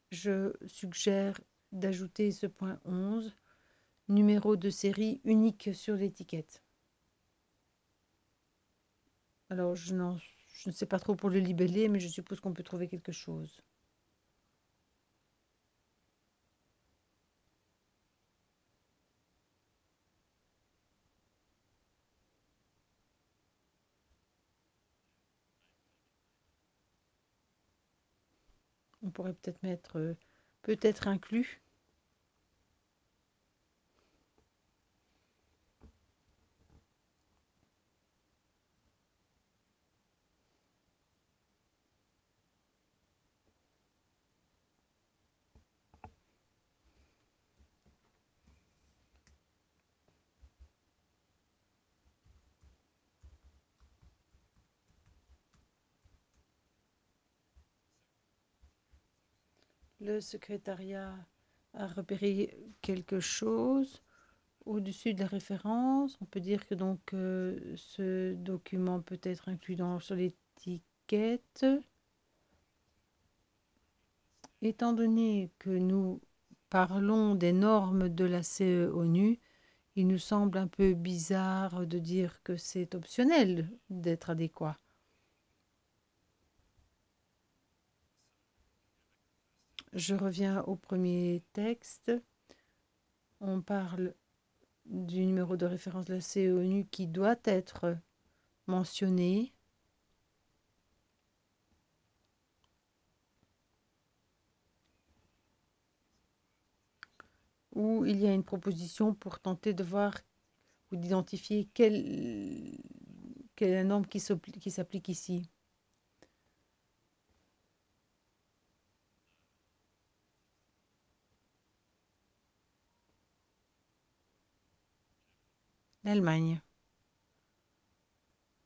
Je suggère d'ajouter ce point 11, numéro de série unique sur l'étiquette. Alors, je ne sais pas trop pour le libeller, mais je suppose qu'on peut trouver quelque chose. On pourrait peut-être mettre peut-être inclus. Le secrétariat a repéré quelque chose au-dessus de la référence. On peut dire que donc ce document peut être inclus sur l'étiquette. Étant donné que nous parlons des normes de la CE-ONU, il nous semble un peu bizarre de dire que c'est optionnel d'être adéquat. Je reviens au premier texte. On parle du numéro de référence de la CE-ONU qui doit être mentionné. Où il y a une proposition pour tenter de voir ou d'identifier quelle est la norme qui s'applique ici. L'Allemagne.